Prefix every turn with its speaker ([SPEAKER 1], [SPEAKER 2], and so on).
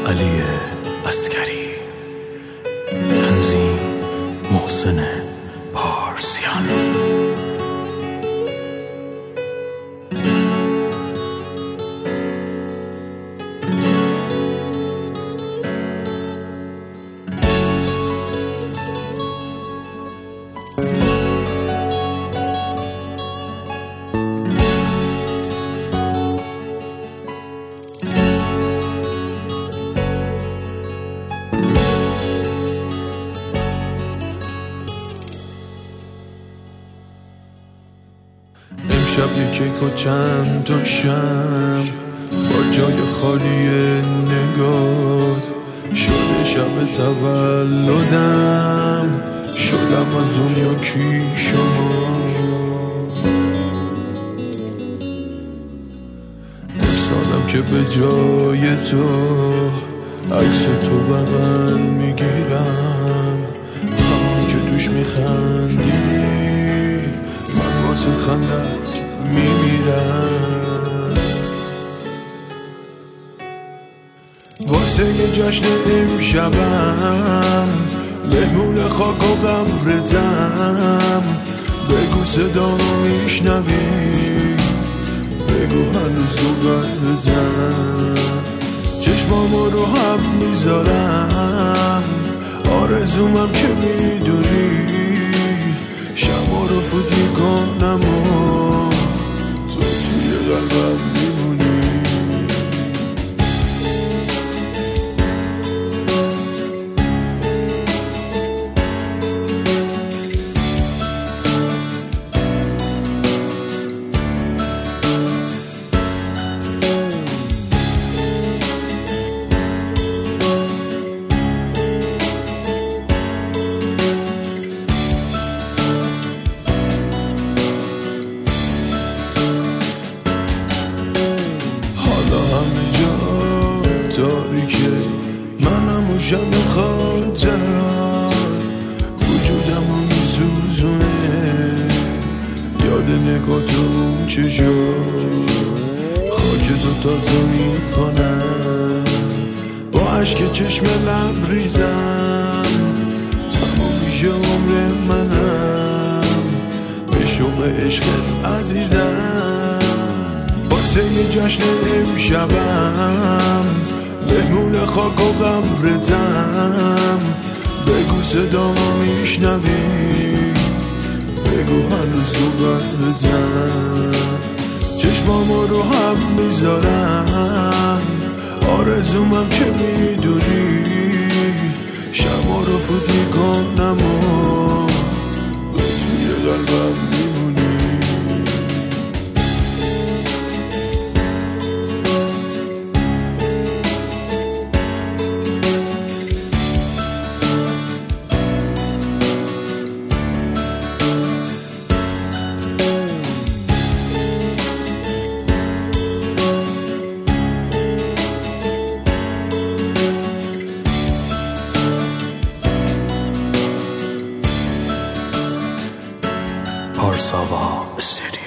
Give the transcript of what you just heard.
[SPEAKER 1] علی عسکری، تنظیم محسن پارسیان.
[SPEAKER 2] امشب یک کیک و چند تا شم با جای خالی نگاه شده شب تولدم، شدم از دنیا کی شما. امسالم که به جای تو عکس تو بغل میگیرم، همون که توش میخندی من واسه خندت میمیرم. واسه یه جشن امشبم مهمون خاک و قبرتم، بگو صدامو میشنوی، بگو هنوز تو قلبتم. چشمامو رو هم میذارم، آرزومم که میدونی شما رو فوت میکنم و تو توی قلبم میمونی. تاریکه منم و شب خاطرات وجودم رو میسوزونه، یاد نگاه تو اون چشات خاک تو تازه میکنم، با عشق چشم لبریزم تمام میشه عمر منم، به شوق عشقت عزیزم. واسه یه جشن امشبم مهمون خاک و قبرتم، بگو صدامو میشنوی، بگو هنوز تو قلبتم. چشمامو رو هم میذارم، آرزومم که میدونی شما رو فوت میکنم و توی قلبم میمونی.
[SPEAKER 1] پارساوا استودیو.